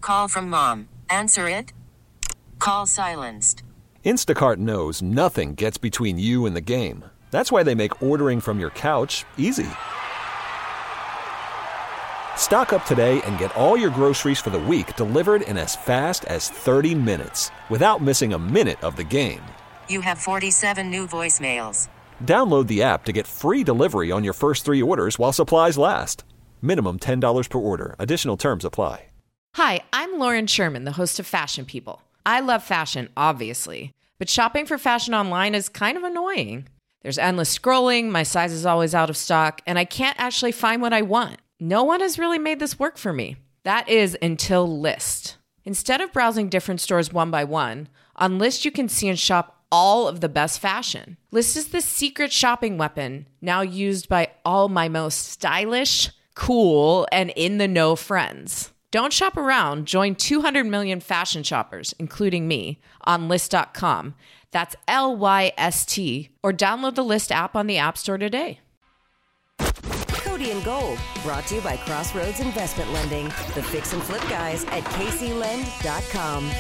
Call from mom. Answer it. Call silenced. Instacart knows nothing gets between you and the game. That's why they make ordering from your couch easy. Stock up today and get all your groceries for the week delivered in as fast as 30 minutes without missing a minute of the game. You have 47 new voicemails. Download the app to get free delivery on your first 3 orders while supplies last. Minimum $10 per order. Additional terms apply. Hi, I'm Lauren Sherman, the host of Fashion People. I love fashion, obviously, but shopping for fashion online is kind of annoying. There's endless scrolling, my size is always out of stock, and I can't actually find what I want. No one has really made this work for me. That is until Lyst. Instead of browsing different stores one by one, on Lyst you can see and shop all of the best fashion. Lyst is the secret shopping weapon now used by all my most stylish, cool, and in-the-know friends. Don't shop around. Join 200 million fashion shoppers, including me, on Lyst.com. That's Lyst, or download the Lyst app on the App Store today. Cody and Gold, brought to you by Crossroads Investment Lending, the fix and flip guys at kclend.com.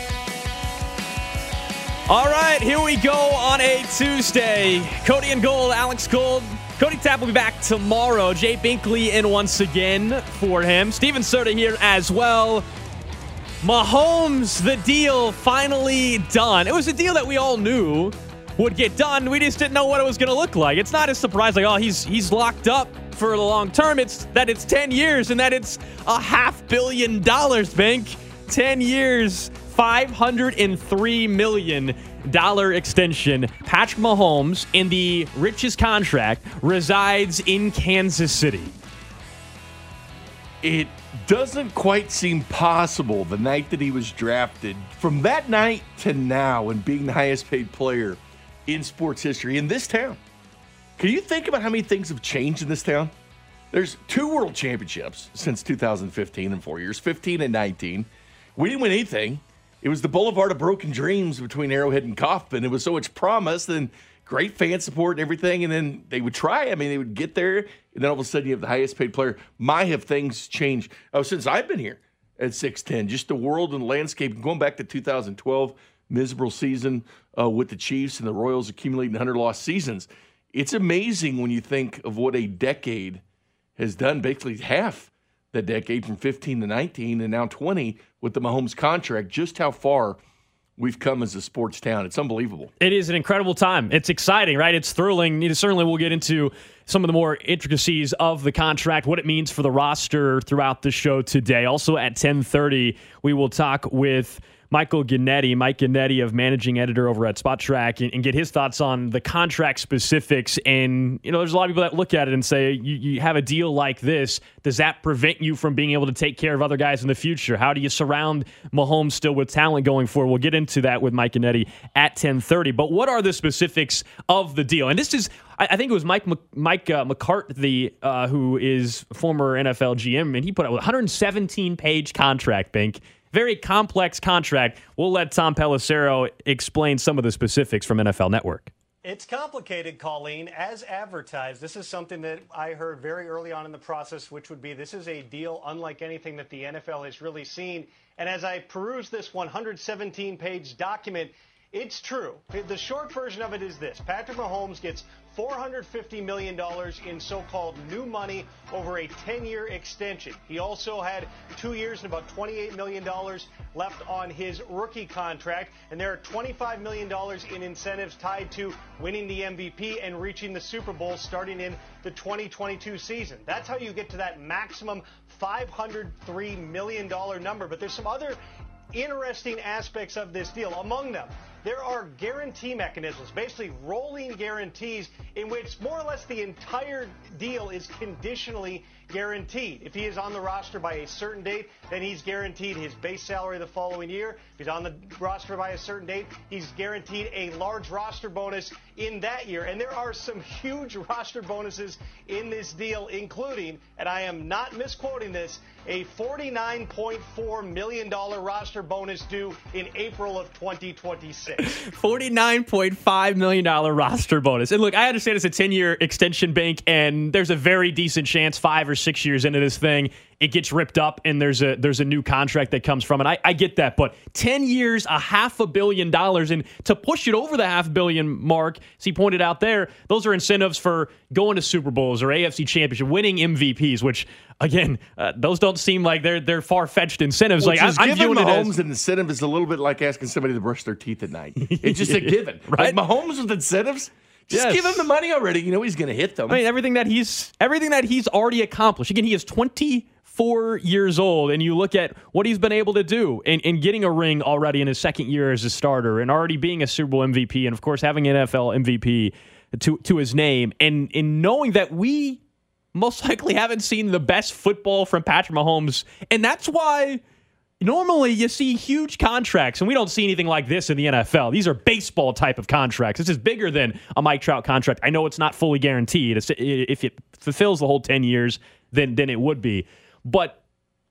All right, here we go on a Tuesday. Cody and Gold, Alex Gold. Cody Tapp will be back tomorrow. Jay Binkley in once again for him. Steven Serta here as well. Mahomes, the deal finally done. It was a deal that we all knew would get done. We just didn't know what it was going to look like. It's not a surprise like, oh, he's locked up for the long term. It's that it's 10 years and that it's $500 million, Bink. 10 years, $503 million extension. Patrick Mahomes, in the richest contract, resides in Kansas City. It doesn't quite seem possible the night that he was drafted, from that night to now, and being the highest paid player in sports history in this town. Can you think about how many things have changed in this town? There's 2 world championships since 2015 in 4 years, 15 and 19. We didn't win anything. It was the boulevard of broken dreams between Arrowhead and Kauffman. It was so much promise and great fan support and everything, and then they would try. I mean, they would get there, and then all of a sudden you have the highest paid player. My, have things changed since I've been here at 6'10". Just the world and the landscape. Going back to 2012, miserable season with the Chiefs and the Royals accumulating 100 lost seasons. It's amazing when you think of what a decade has done, basically half the decade from 15 to 19 and now 20 with the Mahomes contract, just how far we've come as a sports town. It's unbelievable. It is an incredible time. It's exciting, right? It's thrilling. Certainly we'll get into some of the more intricacies of the contract, what it means for the roster throughout the show today. Also at 10:30, we will talk with Mike Ginnetti of managing editor over at Spot Track, and get his thoughts on the contract specifics. And, there's a lot of people that look at it and say, you have a deal like this. Does that prevent you from being able to take care of other guys in the future? How do you surround Mahomes still with talent going forward? We'll get into that with Mike Ginnetti at 10:30. But what are the specifics of the deal? And this is, I think it was Mike McCarthy, who is former NFL GM, and he put out a 117-page contract, Bink. Very complex contract. We'll let Tom Pelissero explain some of the specifics from NFL Network. It's complicated, Colleen, as advertised. This is something that I heard very early on in the process, which would be this is a deal unlike anything that the NFL has really seen. And as I peruse this 117-page document, it's true. The short version of it is this. Patrick Mahomes gets $450 million in so-called new money over a 10-year extension. He also had 2 years and about $28 million left on his rookie contract. And there are $25 million in incentives tied to winning the MVP and reaching the Super Bowl starting in the 2022 season. That's how you get to that maximum $503 million number. But there's some other interesting aspects of this deal. Among them, there are guarantee mechanisms, basically rolling guarantees, in which more or less the entire deal is conditionally guaranteed. If he is on the roster by a certain date, then he's guaranteed his base salary the following year. If he's on the roster by a certain date, he's guaranteed a large roster bonus in that year. And there are some huge roster bonuses in this deal, including, and I am not misquoting this, a $49.4 million roster bonus due in April of 2026. $49.5 million roster bonus. And look, I understand it's a 10-year extension, Bank, and there's a very decent chance 5 or 6 years into this thing, it gets ripped up and there's a new contract that comes from it. I get that, but 10 years, $500 million, and to push it over the $500 million mark, as he pointed out there, those are incentives for going to Super Bowls or AFC Championship, winning MVPs, which again, those don't seem like they're far-fetched incentives. Which like is I'm giving viewing it Mahomes as an incentive is a little bit like asking somebody to brush their teeth at night. It's just a given. Right? Like Mahomes with incentives, just give him the money already. You know he's going to hit them. I mean, everything that he's already accomplished. Again, he is 24 years old, and you look at what he's been able to do in getting a ring already in his second year as a starter, and already being a Super Bowl MVP, and of course having an NFL MVP to his name, and in knowing that we most likely haven't seen the best football from Patrick Mahomes, and that's why normally you see huge contracts, and we don't see anything like this in the NFL. These are baseball type of contracts. This is bigger than a Mike Trout contract. I know it's not fully guaranteed. If it fulfills the whole 10 years, then it would be. But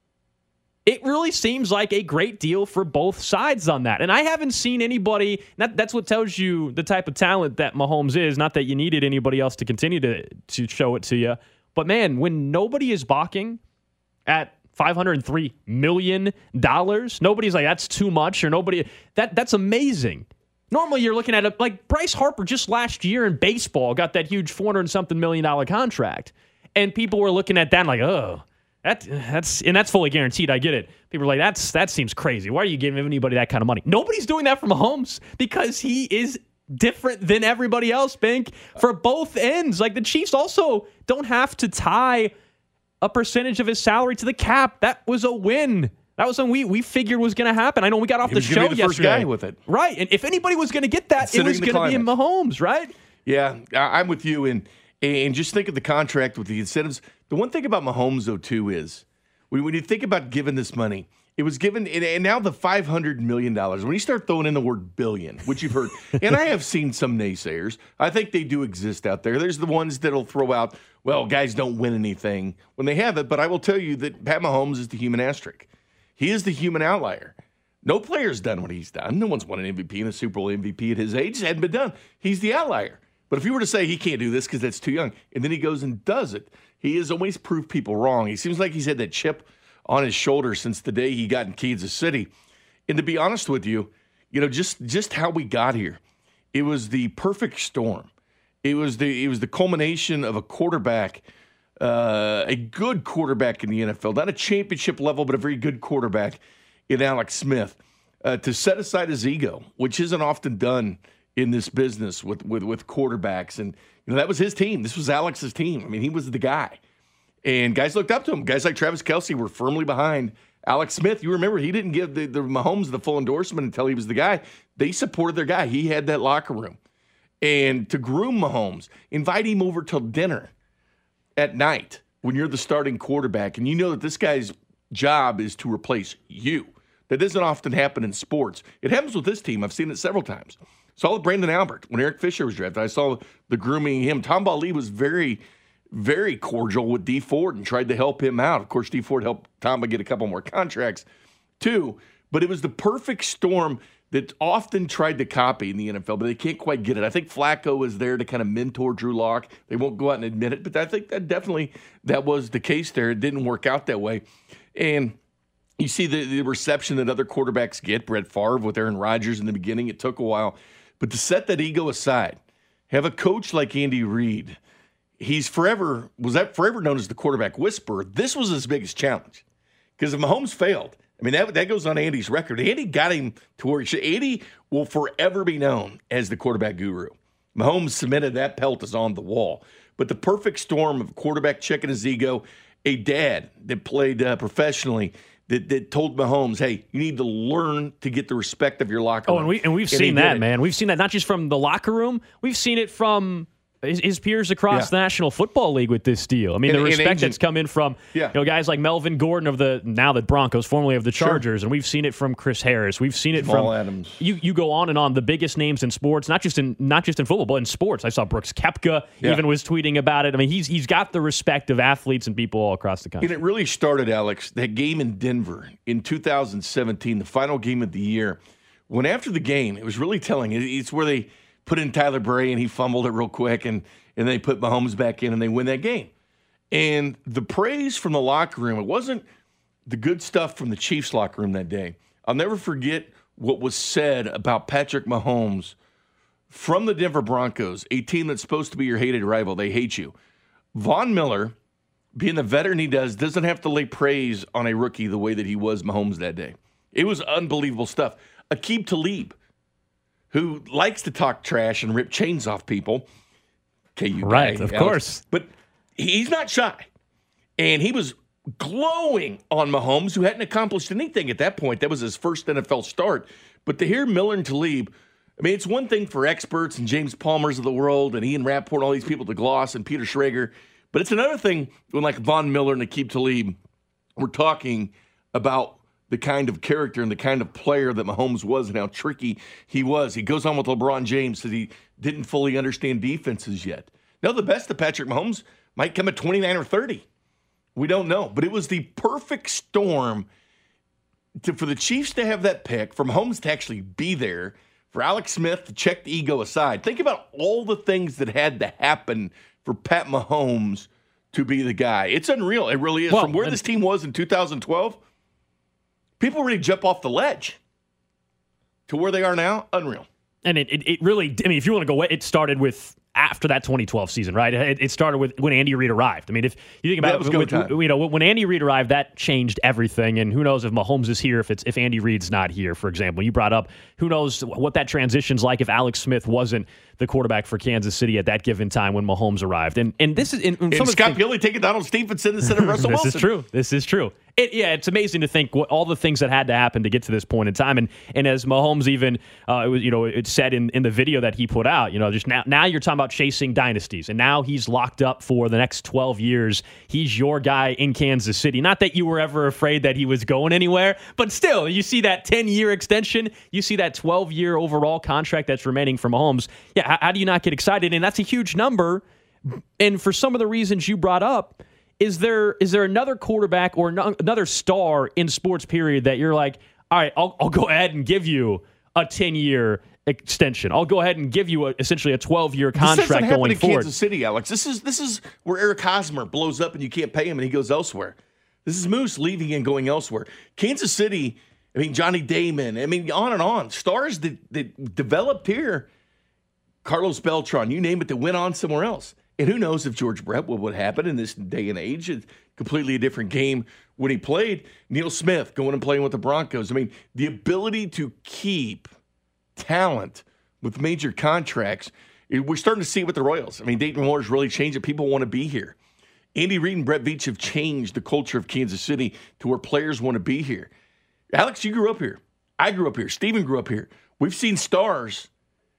it really seems like a great deal for both sides on that. And I haven't seen anybody, that's what tells you the type of talent that Mahomes is. Not that you needed anybody else to continue to show it to you. But, man, when nobody is balking at $503 million, nobody's like, that's too much, or nobody, that's amazing. Normally you're looking at it like Bryce Harper just last year in baseball got that huge $400-something million contract. And people were looking at that and like, oh, that's fully guaranteed. I get it. People are like, that seems crazy. Why are you giving anybody that kind of money? Nobody's doing that for Mahomes because he is different than everybody else, Bink, for both ends. Like the Chiefs also don't have to tie a percentage of his salary to the cap. That was a win. That was something we figured was going to happen. I know we got off the show yesterday. First guy with it. Right. And if anybody was going to get that, it was going to be Mahomes, right? Yeah, I'm with you. And just think of the contract with the incentives. The one thing about Mahomes, though, too, is when you think about giving this money, it was given, and now the $500 million, when you start throwing in the word billion, which you've heard, and I have seen some naysayers, I think they do exist out there. There's the ones that'll throw out, well, guys don't win anything when they have it, but I will tell you that Pat Mahomes is the human asterisk. He is the human outlier. No player's done what he's done. No one's won an MVP and a Super Bowl MVP at his age. It hadn't been done. He's the outlier. But if you were to say he can't do this because that's too young, and then he goes and does it, he has always proved people wrong. He seems like he's had that chip on his shoulder since the day he got in Kansas City. And to be honest with you, just how we got here, it was the perfect storm. It was the culmination of a quarterback, a good quarterback in the NFL, not a championship level, but a very good quarterback in Alex Smith, to set aside his ego, which isn't often done in this business with quarterbacks. And that was his team. This was Alex's team. I mean, he was the guy. And guys looked up to him. Guys like Travis Kelce were firmly behind Alex Smith. You remember, he didn't give the Mahomes the full endorsement until he was the guy. They supported their guy. He had that locker room. And to groom Mahomes, invite him over to dinner at night when you're the starting quarterback, and you know that this guy's job is to replace you. That doesn't often happen in sports. It happens with this team. I've seen it several times. Saw with Brandon Albert when Eric Fisher was drafted. I saw the grooming him. Tom Bali was very, very cordial with Dee Ford and tried to help him out. Of course, Dee Ford helped Tom get a couple more contracts too. But it was the perfect storm that often tried to copy in the NFL, but they can't quite get it. I think Flacco was there to kind of mentor Drew Lock. They won't go out and admit it, but I think that was the case there. It didn't work out that way. And you see the reception that other quarterbacks get. Brett Favre with Aaron Rodgers in the beginning. It took a while. But to set that ego aside, have a coach like Andy Reid, was forever known as the quarterback whisperer. This was his biggest challenge. Because if Mahomes failed, I mean, that goes on Andy's record. Andy got him to where Andy will forever be known as the quarterback guru. Mahomes cemented that pelt is on the wall. But the perfect storm of a quarterback checking his ego, a dad that played professionally, that told Mahomes, hey, you need to learn to get the respect of your locker room. And we've seen that, man. We've seen that not just from the locker room. We've seen it from his peers across the National Football League with this deal. I mean, the respect that's come in from guys like Melvin Gordon of the Broncos, formerly of the Chargers, and we've seen it from Chris Harris. We've seen it Jamal from Adams. You go on and on. The biggest names in sports, not just in football, but in sports. I saw Brooks Koepka even was tweeting about it. I mean, he's got the respect of athletes and people all across the country. And it really started, Alex, that game in Denver in 2017, the final game of the year. When after the game, it was really telling. It's where they put in Tyler Bray and he fumbled it real quick, and they put Mahomes back in and they win that game. And the praise from the locker room, it wasn't the good stuff from the Chiefs locker room that day. I'll never forget what was said about Patrick Mahomes from the Denver Broncos, a team that's supposed to be your hated rival. They hate you. Von Miller, being the veteran he does, doesn't have to lay praise on a rookie the way that he was Mahomes that day. It was unbelievable stuff. Aqib Talib, who likes to talk trash and rip chains off people. KU guy, right, of Alex. course. But he's not shy. And he was glowing on Mahomes, who hadn't accomplished anything at that point. That was his first NFL start. But to hear Miller and Talib, I mean, it's one thing for experts and James Palmers of the world and Ian Rappaport and all these people to gloss and Peter Schrager. But it's another thing when like Von Miller and Aqib Talib were talking about the kind of character and the kind of player that Mahomes was and how tricky he was. He goes on with LeBron James that he didn't fully understand defenses yet. Now, the best of Patrick Mahomes might come at 29 or 30. We don't know. But it was the perfect storm for the Chiefs to have that pick, for Mahomes to actually be there, for Alex Smith to check the ego aside. Think about all the things that had to happen for Pat Mahomes to be the guy. It's unreal. It really is. Well, from where this team was in 2012, people really jump off the ledge to where they are now. Unreal. And it really, I mean, if you want to go, it started with after that 2012 season, right? It started with when Andy Reid arrived. I mean, if you think about it, when Andy Reid arrived, that changed everything. And who knows if Mahomes is here, if Andy Reid's not here, for example. You brought up, who knows what that transition's like if Alex Smith wasn't the quarterback for Kansas City at that given time when Mahomes arrived. And this is and Scott Pioli taking Donald Stephenson instead of Russell Wilson. This is true. It's amazing to think all the things that had to happen to get to this point in time. And as Mahomes even, it said in the video that he put out, just now you're talking about chasing dynasties. And now he's locked up for the next 12 years. He's your guy in Kansas City. Not that you were ever afraid that he was going anywhere, but still, you see that 10-year extension. You see that 12-year overall contract that's remaining for Mahomes. Yeah, how do you not get excited? And that's a huge number. And for some of the reasons you brought up, is there another quarterback or another star in sports period that you're like, all right, I'll go ahead and give you a 10-year extension. I'll go ahead and give you essentially a 12-year contract going forward. In Kansas City, Alex. This is where Eric Hosmer blows up and you can't pay him and he goes elsewhere. This is Moose leaving and going elsewhere. Kansas City, I mean, Johnny Damon, I mean, on and on. Stars that developed here. Carlos Beltran, you name it, that went on somewhere else. And who knows if George Brett would happen in this day and age. It's completely a different game when he played. Neil Smith going and playing with the Broncos. I mean, the ability to keep talent with major contracts, we're starting to see it with the Royals. I mean, Dayton Moore's really changed it. People want to be here. Andy Reid and Brett Veach have changed the culture of Kansas City to where players want to be here. Alex, you grew up here. I grew up here. Steven grew up here. We've seen stars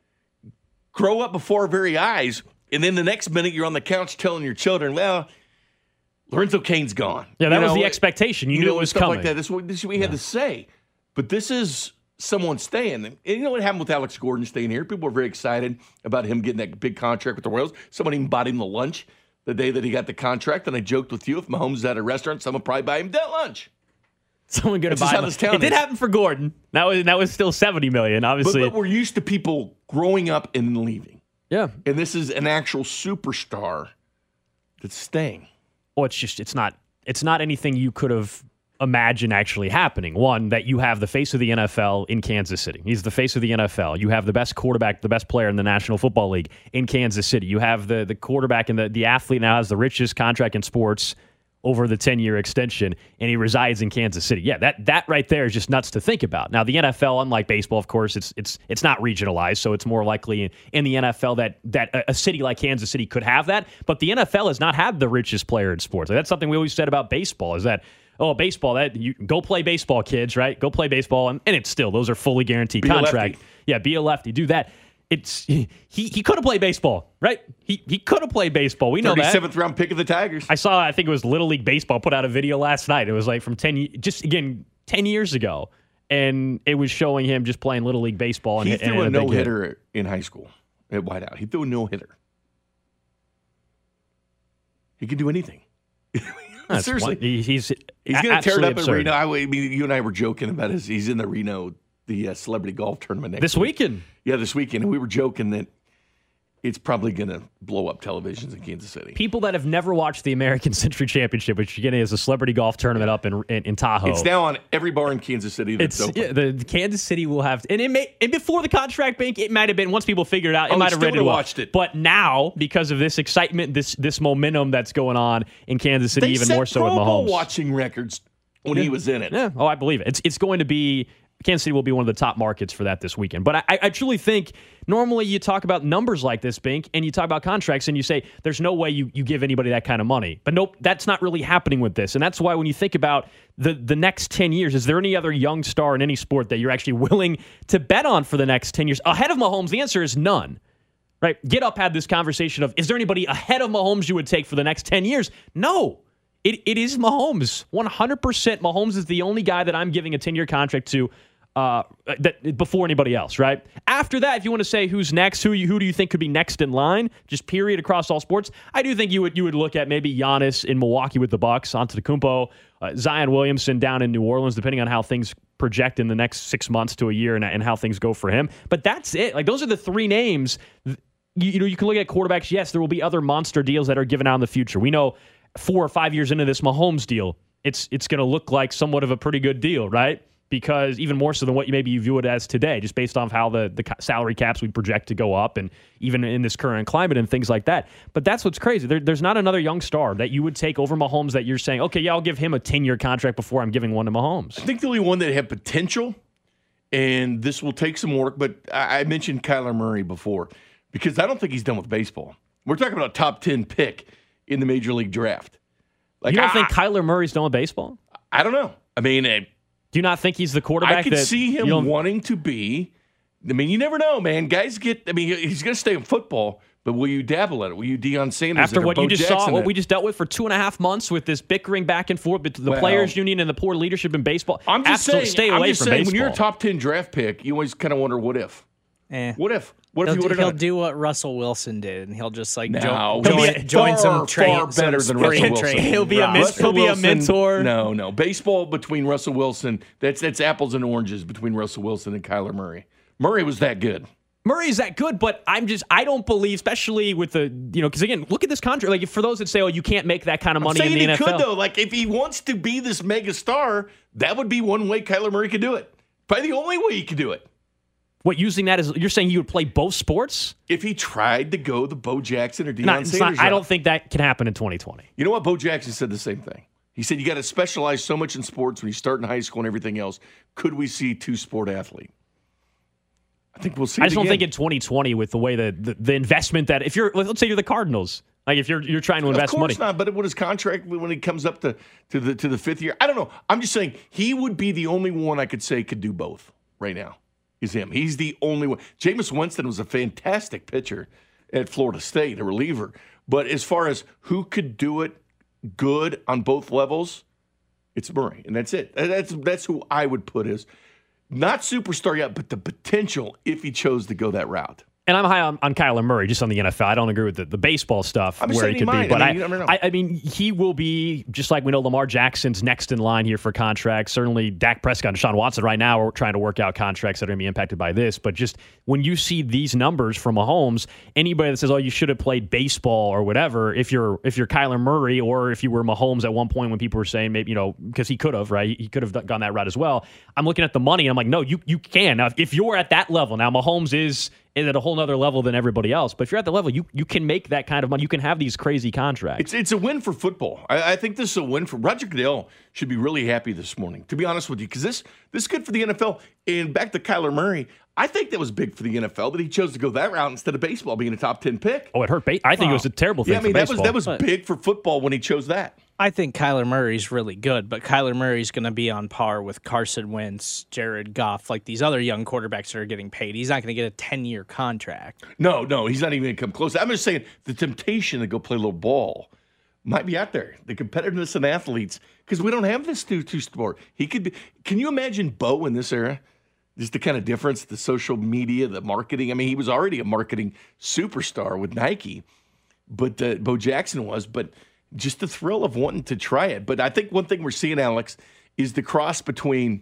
grow up before our very eyes, and then the next minute you're on the couch telling your children, well, Lorenzo Cain's gone. Yeah, that was the expectation. You knew it was stuff coming. Like that. This is what we had to say. But this is someone staying. And you know what happened with Alex Gordon staying here? People were very excited about him getting that big contract with the Royals. Someone even bought him the lunch the day that he got the contract. And I joked with you, if Mahomes is at a restaurant, someone probably buy him that lunch. Someone going to buy him. It did happen for Gordon. That was still $70 million, obviously. But we're used to people growing up and leaving. Yeah. And this is an actual superstar that's staying. Well, it's not anything you could have imagined actually happening. One, that you have the face of the NFL in Kansas City. He's the face of the NFL. You have the best quarterback, the best player in the National Football League in Kansas City. You have the quarterback and the athlete now has the richest contract in sports over the 10-year extension, and he resides in Kansas City. Yeah, that right there is just nuts to think about. Now, the NFL, unlike baseball, of course, it's not regionalized, so it's more likely in the NFL that a city like Kansas City could have that. But the NFL has not had the richest player in sports. Like, that's something we always said about baseball, is that, baseball, that you go play baseball, kids, right? Go play baseball, and it's still, those are fully guaranteed contract. Yeah, be a lefty, do that. He could have played baseball, right? He could have played baseball. We know that. 37th round pick of the Tigers. I think it was Little League Baseball put out a video last night. It was like from 10 years ago, and it was showing him just playing Little League Baseball. He threw a no-hitter in high school at Whiteout. He threw a no-hitter. He could do anything. Seriously, he's going to tear it up in Reno. I mean, you and I were joking about he's in the Reno, the celebrity golf tournament this weekend. Yeah, this weekend. And we were joking that it's probably going to blow up televisions in Kansas City. People that have never watched the American Century Championship, which again is a celebrity golf tournament up in Tahoe. It's now on every bar in Kansas City that's open. Yeah, the Kansas City will have, and before the contract bank, it might have been, once people figured it out, it might have really watched it. But now, because of this excitement, this momentum that's going on in Kansas City, even more so with Mahomes. They set watching records when he was in it. Yeah. Oh, I believe it. It's going to be. Kansas City will be one of the top markets for that this weekend. But I truly think normally you talk about numbers like this, Bink, and you talk about contracts and you say there's no way you give anybody that kind of money. But nope, that's not really happening with this. And that's why when you think about the next 10 years, is there any other young star in any sport that you're actually willing to bet on for the next 10 years? Ahead of Mahomes, the answer is none. Right? Get Up had this conversation of, is there anybody ahead of Mahomes you would take for the next 10 years? No. It is Mahomes. 100% Mahomes is the only guy that I'm giving a 10-year contract to before anybody else, right? After that, if you want to say who's next, who do you think could be next in line, just period across all sports, I do think you would look at maybe Giannis in Milwaukee with the Bucks, Antetokounmpo, Zion Williamson down in New Orleans, depending on how things project in the next 6 months to a year and how things go for him. But that's it. Like, those are the three names. You can look at quarterbacks. Yes, there will be other monster deals that are given out in the future. We know 4 or 5 years into this Mahomes deal, it's going to look like somewhat of a pretty good deal, right? Because even more so than what you view it as today, just based off how the salary caps we project to go up, and even in this current climate and things like that. But that's what's crazy. There's not another young star that you would take over Mahomes that you're saying, okay, yeah, I'll give him a 10-year contract before I'm giving one to Mahomes. I think the only one that had potential, and this will take some work, but I mentioned Kyler Murray before, because I don't think he's done with baseball. We're talking about a top 10 pick in the Major League Draft. Like, you don't think Kyler Murray's done with baseball? I don't know. I mean, do you not think he's the quarterback? I could see him wanting to be. I mean, you never know, man. Guys he's going to stay in football, but will you dabble at it? Will you Deion Sanders after what Bo you just Jackson saw, what we just dealt with for 2.5 months with this bickering back and forth between the players' union and the poor leadership in baseball? I'm just saying, stay away from baseball. When you're a top 10 draft pick, you always kind of wonder, what if? What if? What if he'll do what Russell Wilson did, and he'll just like join some train better than Russell Wilson. He'll be a mentor. No. Baseball between Russell Wilson, that's apples and oranges between Russell Wilson and Kyler Murray. Murray was that good. Murray is that good, but I don't believe, especially with because again, look at this contract. Like, for those that say, you can't make that kind of money in the NFL. He could, though. Like, if he wants to be this mega star, that would be one way Kyler Murray could do it. Probably the only way he could do it. What, using that as, you're saying you would play both sports? If he tried to go the Bo Jackson or Deion Sanders. I don't think that can happen in 2020. You know what? Bo Jackson said the same thing. He said you got to specialize so much in sports when you start in high school and everything else. Could we see two-sport athlete? I think we'll see. I just don't think in 2020 with the way the investment that let's say you're the Cardinals, like if you're trying to invest money. Of course not. But what his contract when it comes up to the fifth year, I don't know. I'm just saying he would be the only one I could say could do both right now. Is him. He's the only one. Jameis Winston was a fantastic pitcher at Florida State, a reliever. But as far as who could do it good on both levels, it's Murray, and that's it. That's who I would put as not superstar yet, but the potential if he chose to go that route. And I'm high on Kyler Murray, just on the NFL. I don't agree with the baseball stuff where he could be. But I mean, he will be, just like we know Lamar Jackson's next in line here for contracts. Certainly Dak Prescott and Deshaun Watson right now are trying to work out contracts that are going to be impacted by this. But just when you see these numbers from Mahomes, anybody that says, you should have played baseball or whatever, if you're Kyler Murray or if you were Mahomes at one point when people were saying maybe, because he could have, right? He could have gone that route as well. I'm looking at the money and I'm like, no, you can. Now, if you're at that level, now Mahomes is at a whole nother level than everybody else. But if you're at the level, you can make that kind of money. You can have these crazy contracts. It's a win for football. I think this is a win for Roger Goodell. Should be really happy this morning, to be honest with you, because this is good for the NFL. And back to Kyler Murray, I think that was big for the NFL that he chose to go that route instead of baseball being a top 10 pick. Oh, it hurt. I think it was a terrible thing. Yeah, I mean, that was big for football when he chose that. I think Kyler Murray's really good, but Kyler Murray's going to be on par with Carson Wentz, Jared Goff, like these other young quarterbacks that are getting paid. He's not going to get a 10-year contract. No, he's not even going to come close. I'm just saying the temptation to go play a little ball might be out there. The competitiveness in athletes, because we don't have this two-sport. He could be. Can you imagine Bo in this era? Just the kind of difference, the social media, the marketing. I mean, he was already a marketing superstar with Nike, but Bo Jackson was. But just the thrill of wanting to try it. But I think one thing we're seeing, Alex, is the cross between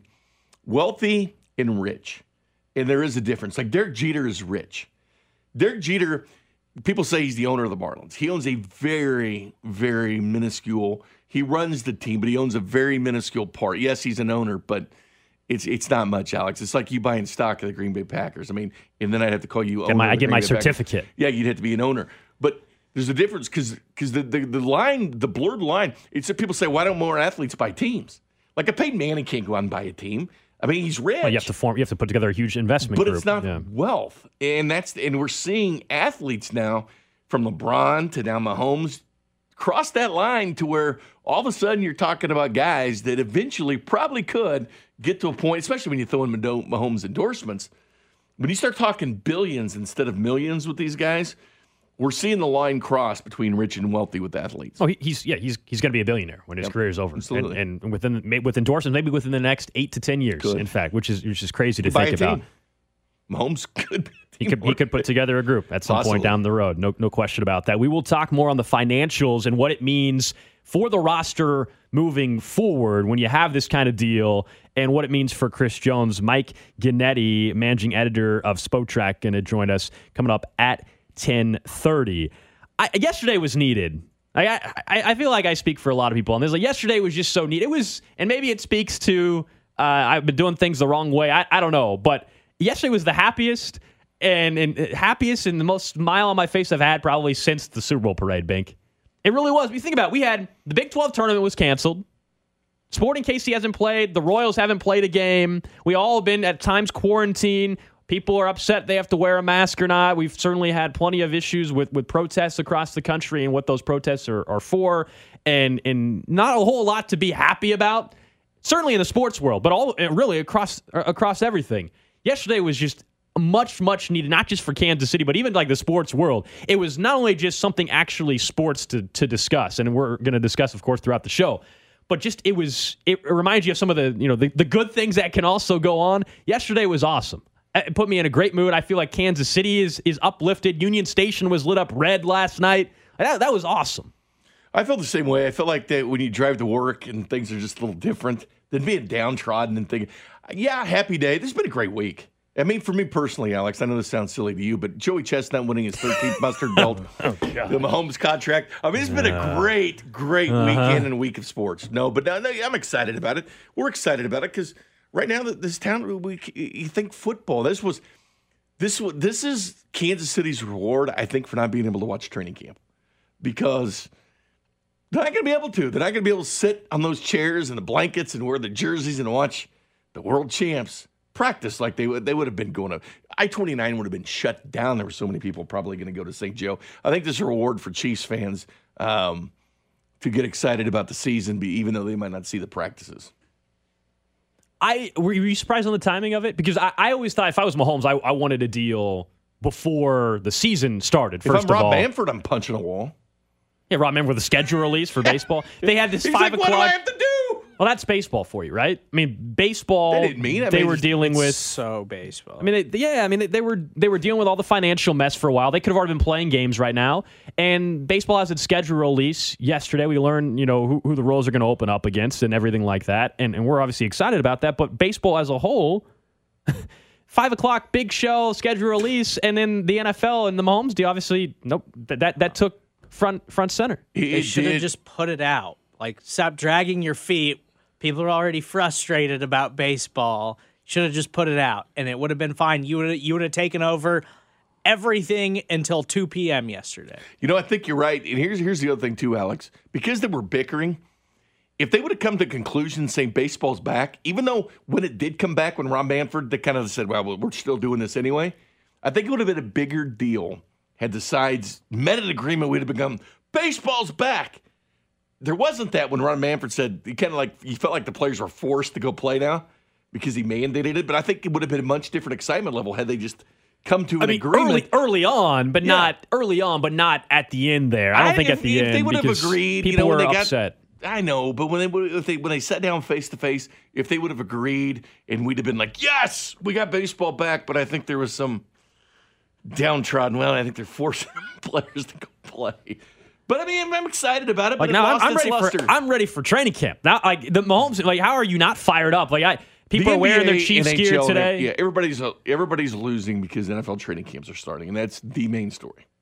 wealthy and rich. And there is a difference. Like Derek Jeter is rich. Derek Jeter people say he's the owner of the Marlins. He owns a very, very minuscule. He runs the team, but he owns a very minuscule part. Yes, he's an owner, but it's not much, Alex. It's like you buying stock of the Green Bay Packers. I mean, and then I'd have to call you owner. I get my certificate. Packers. Yeah, you'd have to be an owner. But there's a difference because the line, the blurred line, it's that people say, why don't more athletes buy teams? Like a Peyton Manning can't go out and buy a team. I mean, he's rich. Well, you have to put together a huge investment but group. It's not wealth. And we're seeing athletes now from LeBron to now Mahomes cross that line to where all of a sudden you're talking about guys that eventually probably could get to a point, especially when you throw in Mahomes endorsements. When you start talking billions instead of millions with these guys, we're seeing the line cross between rich and wealthy with athletes. Oh, he's going to be a billionaire when his career is over, absolutely. and with endorsements, maybe within the next 8 to 10 years. In fact, which is crazy to think about. Mahomes could. He could put together a group at some point down the road. No question about that. We will talk more on the financials and what it means for the roster moving forward when you have this kind of deal, and what it means for Chris Jones. Mike Ghinnetti, managing editor of Spotrac, going to join us coming up at 10:30. Yesterday was needed. I feel like I speak for a lot of people on this. Like, yesterday was just so neat. It was, and maybe it speaks to I've been doing things the wrong way. I don't know, but yesterday was the happiest and happiest and the most smile on my face I've had probably since the Super Bowl parade, Bink. It really was. When you think about it, we had the Big 12 tournament was canceled. Sporting KC hasn't played. The Royals haven't played a game. We all have been at times quarantined. People are upset they have to wear a mask or not. We've certainly had plenty of issues with protests across the country and what those protests are for, and not a whole lot to be happy about, certainly in the sports world, but really across everything. Yesterday was just much, much needed, not just for Kansas City, but even like the sports world. It was not only just something actually sports to discuss, and we're going to discuss, of course, throughout the show, but just it reminds you of some of the good things that can also go on. Yesterday was awesome. It put me in a great mood. I feel like Kansas City is uplifted. Union Station was lit up red last night. That was awesome. I feel the same way. I feel like that when you drive to work and things are just a little different than being downtrodden and thinking, yeah, happy day. This has been a great week. I mean, for me personally, Alex, I know this sounds silly to you, but Joey Chestnut winning his 13th mustard belt, the Mahomes contract. I mean, it's been a great weekend and week of sports. No, I'm excited about it. We're excited about it because right now, this town, you think football. This is Kansas City's reward, I think, for not being able to watch training camp, because they're not going to be able to. They're not going to be able to sit on those chairs and the blankets and wear the jerseys and watch the world champs practice like they would have been going to. I-29 would have been shut down. There were so many people probably going to go to St. Joe. I think this is a reward for Chiefs fans to get excited about the season, even though they might not see the practices. Were you surprised on the timing of it? Because I always thought if I was Mahomes, I wanted a deal before the season started. If I'm Rob Manfred, I'm punching a wall. Yeah, Rob Manfred with the schedule release for baseball. They had this 5 o'clock. What do I have to do? Well, that's baseball for you, right? I mean, baseball. They were dealing with baseball. I mean, they were dealing with all the financial mess for a while. They could have already been playing games right now. And baseball has its schedule release yesterday. We learned, who the Royals are going to open up against and everything like that. And we're obviously excited about that. But baseball as a whole, 5 o'clock, big show, schedule release, and then the NFL and the Mahomes deal. Obviously, nope. That took front center. They should have just put it out. Like, stop dragging your feet. People are already frustrated about baseball. Should have just put it out, and it would have been fine. You would have taken over everything until 2 p.m. yesterday. I think you're right. And here's the other thing, too, Alex. Because they were bickering, if they would have come to a conclusion saying baseball's back, even though when it did come back, when Rob Manfred, they kind of said, well, we're still doing this anyway, I think it would have been a bigger deal had the sides met an agreement. We'd have become, baseball's back. There wasn't that when Ron Manfred said, you felt like the players were forced to go play now because he mandated it. But I think it would have been a much different excitement level had they just come to an agreement. Early on, but not at the end there. I don't think at the end. If they would have agreed, people when were they upset. I know, but when they sat down face to face, if they would have agreed and we'd have been like, yes, we got baseball back, but I think there was some downtrodden, I think they're forcing players to go play. But I mean, I'm excited about it. But now I'm ready for training camp. Now, the Mahomes, how are you not fired up? People are wearing their Chiefs gear today. Yeah, everybody's losing because NFL training camps are starting, and that's the main story.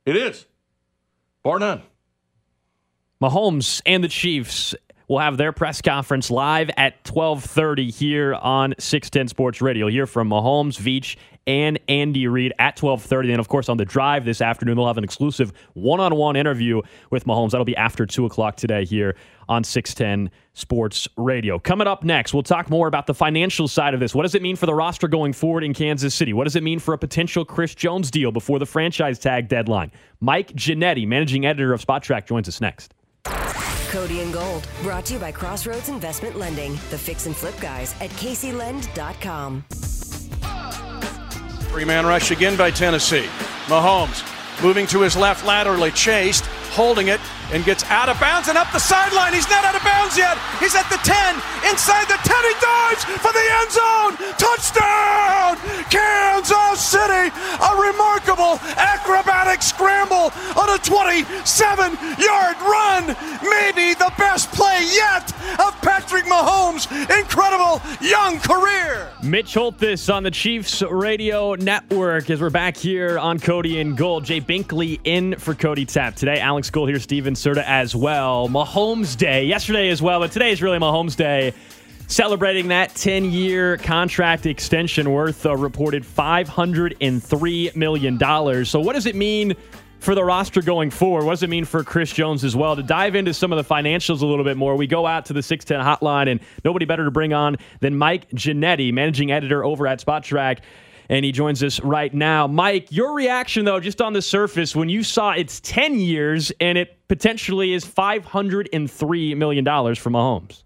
It is. Bar none. Mahomes and the Chiefs will have their press conference live at 12:30 here on 610 Sports Radio. You'll hear from Mahomes, Veach, and Andy Reid at 12:30. And, of course, on the drive this afternoon, they'll have an exclusive one-on-one interview with Mahomes. That'll be after 2 o'clock today here on 610 Sports Radio. Coming up next, we'll talk more about the financial side of this. What does it mean for the roster going forward in Kansas City? What does it mean for a potential Chris Jones deal before the franchise tag deadline? Mike Ginnetti, managing editor of Spot Track, joins us next. Cody and Gold, brought to you by Crossroads Investment Lending, the fix and flip guys at kclend.com. Three-man rush again by Tennessee. Mahomes moving to his left laterally, chased, holding it, and gets out of bounds and up the sideline. He's not out of bounds yet. He's at the 10, inside the 10. He dives for the end zone. Touchdown, Kansas City. A remarkable acrobatic scramble on a 27-yard run. Maybe the best play yet of Patrick Mahomes' incredible young career. Mitch Holthus on the Chiefs Radio Network as we're back here on Cody and Gold. Jay Binkley in for Cody Tapp today. Alex Gold here, Steven Serta as well. Mahomes Day yesterday as well, but today is really Mahomes Day. Celebrating that 10-year contract extension worth a reported $503 million. So what does it mean for the roster going forward? What does it mean for Chris Jones as well? To dive into some of the financials a little bit more, we go out to the 610 hotline, and nobody better to bring on than Mike Ginnetti, managing editor over at Spot Track. And he joins us right now. Mike, your reaction, though, just on the surface, when you saw it's 10 years and it potentially is $503 million for Mahomes.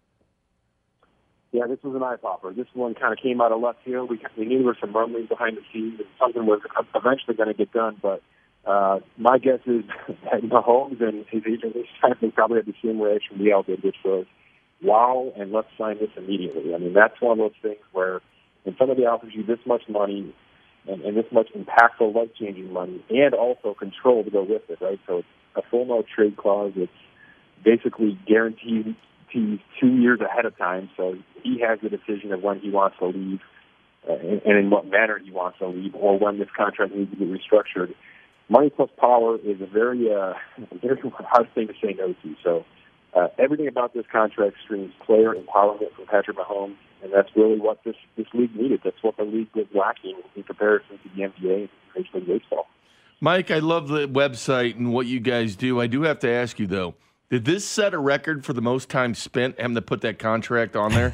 Yeah, this was an eye-popper. This one kind of came out of left field. We knew there were some rumblings behind the scenes and something was eventually going to get done. But my guess is that Mahomes and his agent this time probably had the same reaction we all did, which was, wow, and let's sign this immediately. I mean, that's one of those things where when somebody offers you this much money and this much impactful, life-changing money, and also control to go with it, right? So it's a full no-trade clause. It's basically guaranteed 2 years ahead of time, so he has the decision of when he wants to leave and in what manner he wants to leave, or when this contract needs to be restructured. Money plus power is a very hard thing to say no to. So everything about this contract screams player empowerment from Patrick Mahomes, and that's really what this league needed. That's what the league was lacking in comparison to the NBA and Major League Baseball. Mike, I love the website and what you guys do. I do have to ask you, though, did this set a record for the most time spent having to put that contract on there?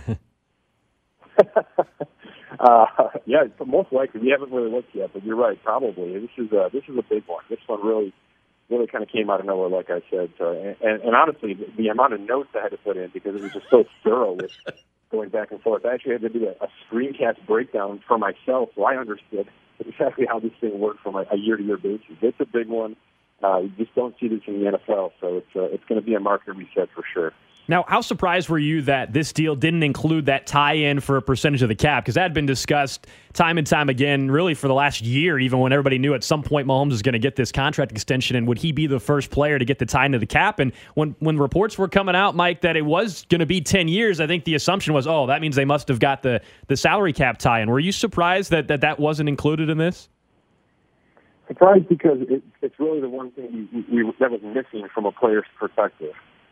Yeah, most likely. We haven't really looked yet, but you're right, probably. This is a big one. This one really kind of came out of nowhere, like I said. So, and honestly, the amount of notes I had to put in because it was just so thorough with going back and forth. I actually had to do a screencast breakdown for myself so I understood exactly how this thing worked from a year-to-year basis. It's a big one. You just don't see this in the NFL, so it's going to be a market reset for sure. Now, how surprised were you that this deal didn't include that tie-in for a percentage of the cap? Because that had been discussed time and time again, really for the last year, even when everybody knew at some point Mahomes was going to get this contract extension, and would he be the first player to get the tie into the cap? And when reports were coming out, Mike, that it was going to be 10 years, I think the assumption was, oh, that means they must have got the salary cap tie-in. Were you surprised that wasn't included in this? Surprised because it's really the one thing that was missing from a player's perspective.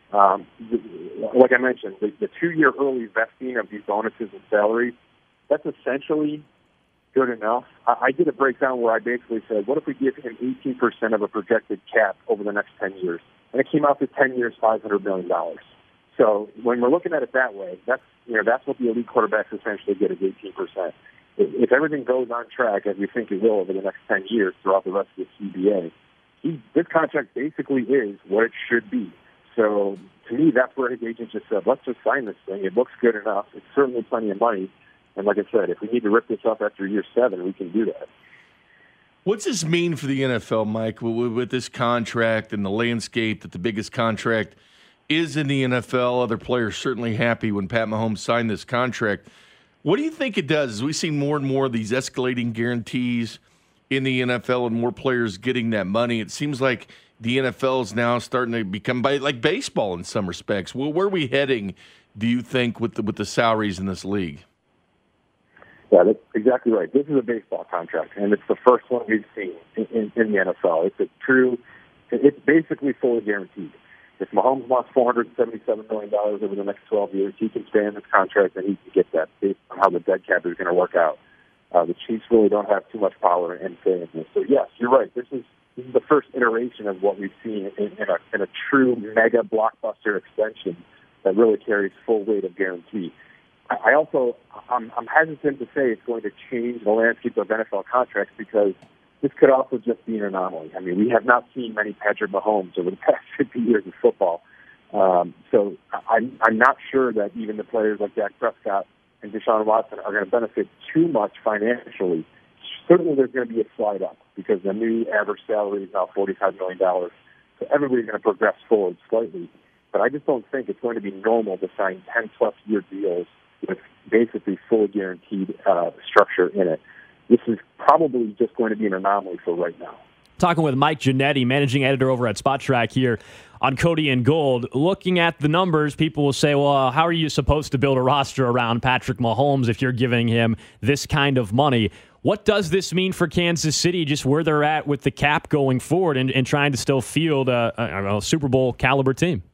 Like I mentioned, the 2-year early vesting of these bonuses and salaries, that's essentially good enough. I did a breakdown where I basically said, what if we give him 18% of a projected cap over the next 10 years? And it came out to 10 years, $500 million. So when we're looking at it that way, that's what the elite quarterbacks essentially get is 18%. If everything goes on track, as we think it will over the next 10 years throughout the rest of the CBA, this contract basically is what it should be. So to me, that's where his agent just said, let's just sign this thing. It looks good enough. It's certainly plenty of money. And like I said, if we need to rip this up after year 7, we can do that. What's this mean for the NFL, Mike, with this contract and the landscape that the biggest contract is in the NFL? Other players certainly happy when Pat Mahomes signed this contract. What do you think it does? As we see more and more of these escalating guarantees in the NFL and more players getting that money, it seems like the NFL is now starting to become like baseball in some respects. Well, where are we heading, do you think, with the salaries in this league? Yeah, that's exactly right. This is a baseball contract, and it's the first one we've seen in the NFL. It's basically fully guaranteed. If Mahomes wants $477 million over the next 12 years, he can stay in this contract and he can get that based on how the dead cap is going to work out. The Chiefs really don't have too much power in say in this. So yes, you're right. This is the first iteration of what we've seen in a true mega blockbuster extension that really carries full weight of guarantee. I'm hesitant to say it's going to change the landscape of NFL contracts because this could also just be an anomaly. I mean, we have not seen many Patrick Mahomes over the past 50 years of football. So I'm not sure that even the players like Dak Prescott and Deshaun Watson are going to benefit too much financially. Certainly there's going to be a slide up because the new average salary is now $45 million. So everybody's going to progress forward slightly. But I just don't think it's going to be normal to sign 10-plus year deals with basically fully guaranteed structure in it. This is probably just going to be an anomaly for right now. Talking with Mike Ginnetti, managing editor over at Spot Track here on Cody and Gold. Looking at the numbers, people will say, well, how are you supposed to build a roster around Patrick Mahomes if you're giving him this kind of money? What does this mean for Kansas City, just where they're at with the cap going forward and trying to still field a Super Bowl caliber team?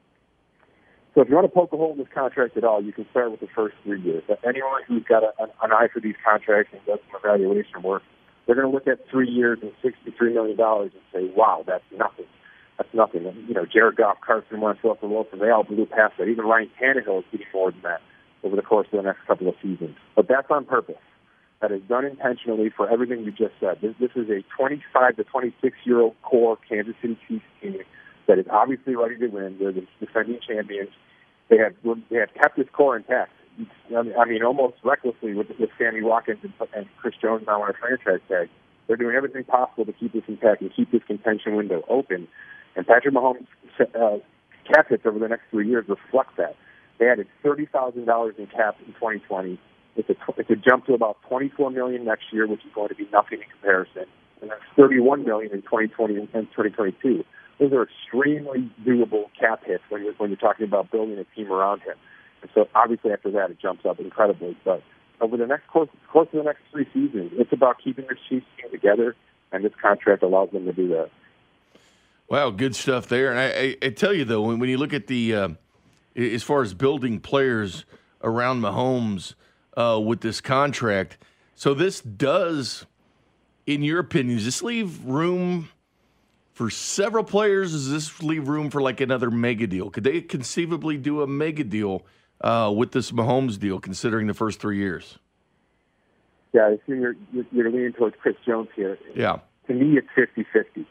So if you want to poke a hole in this contract at all, you can start with the first 3 years. Anyone who's got an eye for these contracts and does some evaluation work, they're going to look at 3 years and $63 million and say, wow, that's nothing. That's nothing. And, Jared Goff, Carson Wentz, Russell Wilson, they all blew past that. Even Ryan Tannehill is getting more than that over the course of the next couple of seasons. But that's on purpose. That is done intentionally for everything you just said. This is a 25 to 26-year-old core Kansas City Chiefs team that is obviously ready to win. They're the defending champions. They have kept this core intact. I mean, almost recklessly with Sammy Watkins and Chris Jones now on a franchise tag. They're doing everything possible to keep this intact and keep this contention window open. And Patrick Mahomes' cap hits over the next 3 years reflect that. They added $30,000 in cap in 2020. It's a jump to about $24 million next year, which is going to be nothing in comparison. And that's $31 million in 2020 and 2022. Those are extremely doable cap hits when you're talking about building a team around him. And so obviously after that it jumps up incredibly. But over the next course of the next 3 seasons, it's about keeping the Chiefs team together, and this contract allows them to do that. Wow, good stuff there. And I tell you though, when you look at the as far as building players around Mahomes with this contract, so this does, in your opinion, does this leave room for several players? Does this leave room for like another mega deal? Could they conceivably do a mega deal with this Mahomes deal, considering the first 3 years? Yeah, I assume you're leaning towards Chris Jones here. Yeah. To me, it's 50-50.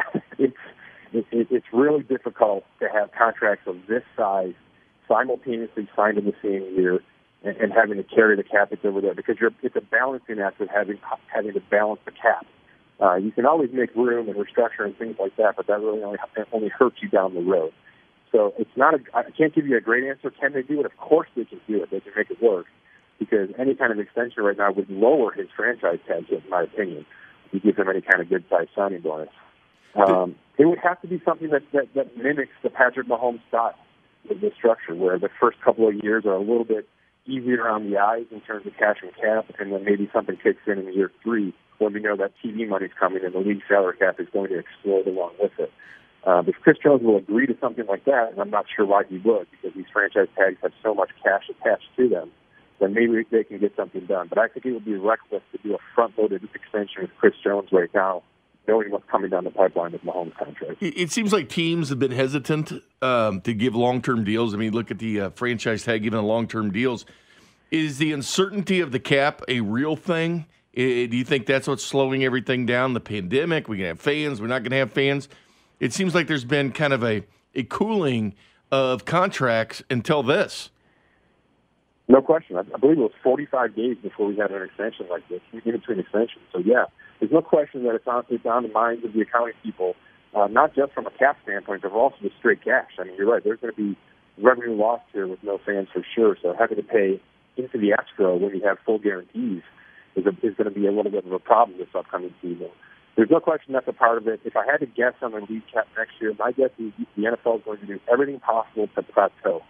It's really difficult to have contracts of this size simultaneously signed in the same year and having to carry the cap over there because it's a balancing act of having to balance the cap. You can always make room and restructure and things like that, but that really only hurts you down the road. So it's not. I can't give you a great answer. Can they do it? Of course they can do it. They can make it work because any kind of extension right now would lower his franchise tag, in my opinion. If you give him any kind of good-sized signing bonus. It would have to be something that mimics the Patrick Mahomes style with the structure, where the first couple of years are a little bit easier on the eyes in terms of cash and cap, and then maybe something kicks in year 3 when we know that TV money's coming and the league salary cap is going to explode along with it. If Chris Jones will agree to something like that, and I'm not sure why he would, because these franchise tags have so much cash attached to them, then maybe they can get something done. But I think it would be reckless to do a front-loaded extension with Chris Jones right now, knowing what's coming down the pipeline with Mahomes' contract. It seems like teams have been hesitant to give long-term deals. I mean, look at the franchise tag, even the long-term deals. Is the uncertainty of the cap a real thing? Do you think that's what's slowing everything down? The pandemic, we're going to have fans, we're not going to have fans. It seems like there's been kind of a cooling of contracts until this. No question. I believe it was 45 days before we had an extension like this, in between extensions. So, yeah, there's no question that it's on the minds of the accounting people, not just from a cap standpoint, but also just straight cash. I mean, you're right. There's going to be revenue lost here with no fans for sure. So having to pay into the escrow when you have full guarantees is going to be a little bit of a problem this upcoming season. There's no question that's a part of it. If I had to guess on the league cap next year, my guess is the NFL is going to do everything possible to plateau.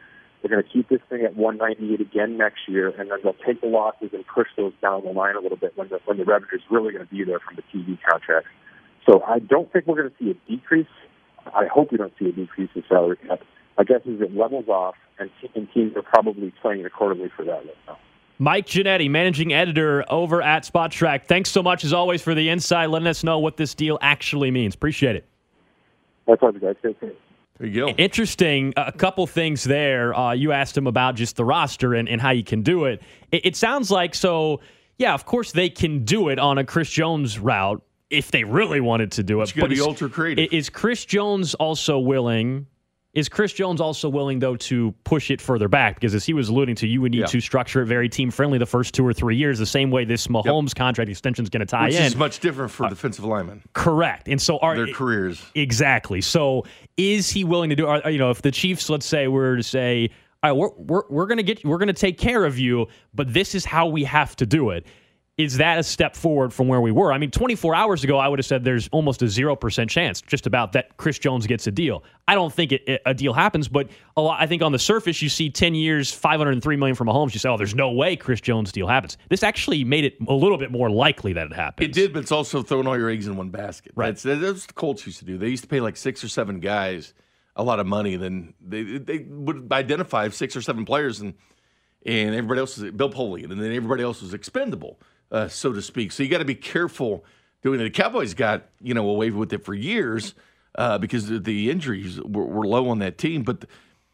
They're going to keep this thing at 198 again next year, and then they'll take the losses and push those down the line a little bit when the revenue is really going to be there from the TV contracts. So I don't think we're going to see a decrease. I hope we don't see a decrease in salary cap. My guess is it levels off, and teams are probably playing accordingly for that right now. Mike Ginnetti, managing editor over at Spot Track. Thanks so much, as always, for the insight, letting us know what this deal actually means. Appreciate it. My pleasure, guys. Stay safe. There you go. Interesting. A couple things there. You asked him about just the roster and how you can do it. It sounds like, so, yeah, of course they can do it on a Chris Jones route if they really wanted to do it. It's going to be ultra creative. Is Chris Jones also willing... though, to push it further back? Because as he was alluding to, you would need to structure it very team-friendly the first 2 or 3 years, the same way this Mahomes contract extension is going to tie in. Which is much different for defensive linemen. Correct. And so their careers. Exactly. So is he willing to do it? If the Chiefs, let's say, were to say, all right, we're going to take care of you, but this is how we have to do it. Is that a step forward from where we were? I mean, 24 hours ago, I would have said there's almost a 0% chance just about that Chris Jones gets a deal. I don't think a deal happens, but I think on the surface, you see 10 years, $503 million from Mahomes. You say, oh, there's no way Chris Jones deal happens. This actually made it a little bit more likely that it happens. It did, but it's also throwing all your eggs in one basket. Right. That's what the Colts used to do. They used to pay like 6 or 7 guys a lot of money. Then they would identify 6 or 7 players, and everybody else is Bill Polian, and then everybody else was expendable. So to speak. So you got to be careful doing it. The Cowboys got, away with it for years because the injuries were low on that team. But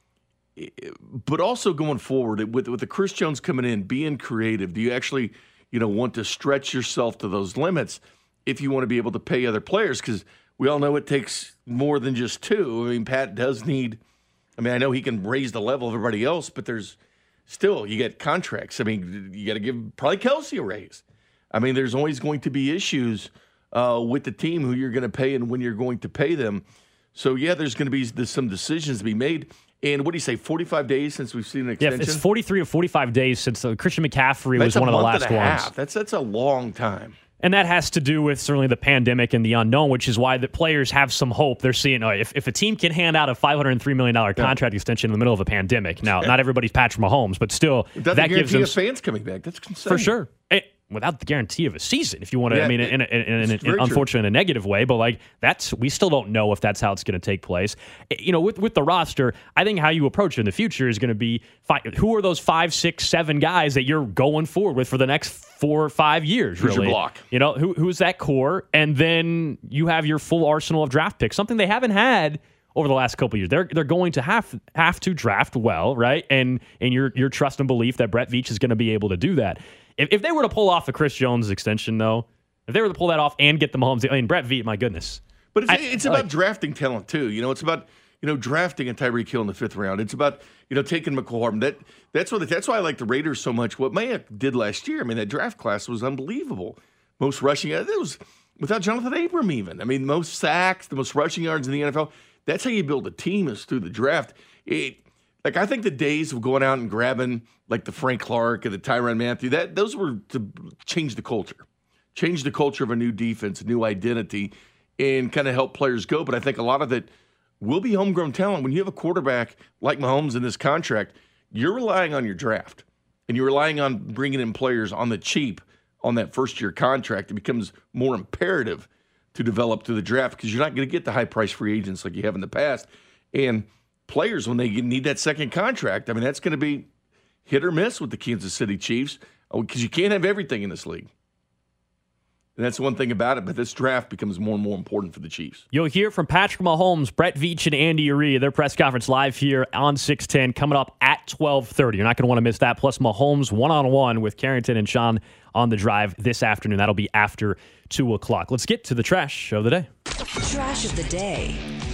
also going forward, with the Chris Jones coming in, being creative, do you actually, want to stretch yourself to those limits if you want to be able to pay other players? Because we all know it takes more than just 2. I mean, Pat does need – I know he can raise the level of everybody else, but there's still – you get contracts. I mean, you got to give probably Kelsey a raise. I mean, there's always going to be issues with the team, who you're going to pay and when you're going to pay them. So, yeah, there's going to be some decisions to be made. And what do you say, 45 days since we've seen an extension? Yeah, it's 43 or 45 days since Christian McCaffrey was one of the last ones. That's a long time. And that has to do with certainly the pandemic and the unknown, which is why the players have some hope. They're seeing, if a team can hand out a $503 million contract extension in the middle of a pandemic. Now, not everybody's Patrick Mahomes, but still, that gives them fans coming back. That's insane. For sure. Without the guarantee of a season, if you want to, unfortunately in a negative way, but we still don't know if that's how it's going to take place. With the roster, I think how you approach it in the future is going to be, who are those 5, 6, 7 guys that you're going forward with for the next 4 or 5 years? Who's your block? Who's that core? And then you have your full arsenal of draft picks, something they haven't had over the last couple of years. They're going to have to draft well, right? And your trust and belief that Brett Veach is going to be able to do that. If they were to pull off the Chris Jones extension, though, if they were to pull that off and get the Mahomes, Brett Veach, my goodness. But it's about drafting talent, too. It's about, drafting a Tyreek Hill in the 5th round. It's about, taking McCall Hardman. That's why I like the Raiders so much. What Mayock did last year, that draft class was unbelievable. Most rushing, it was without Jonathan Abram even. Most sacks, the most rushing yards in the NFL. That's how you build a team, is through the draft. I think the days of going out and grabbing the Frank Clark and the Tyrann Mathieu, those were to change the culture of a new defense, a new identity, and kind of help players go. But I think a lot of it will be homegrown talent. When you have a quarterback like Mahomes in this contract, you're relying on your draft, and you're relying on bringing in players on the cheap on that first-year contract. It becomes more imperative to develop through the draft because you're not going to get the high-priced free agents like you have in the past. And players, when they need that second contract, that's going to be hit or miss with the Kansas City Chiefs because you can't have everything in this league. And that's one thing about it, but this draft becomes more and more important for the Chiefs. You'll hear from Patrick Mahomes, Brett Veach, and Andy Reid. Their press conference live here on 610 coming up at 12:30. You're not going to want to miss that. Plus Mahomes one-on-one with Carrington and Sean on The Drive this afternoon. That'll be after 2 o'clock. Let's get to the trash of the day. Trash of the day.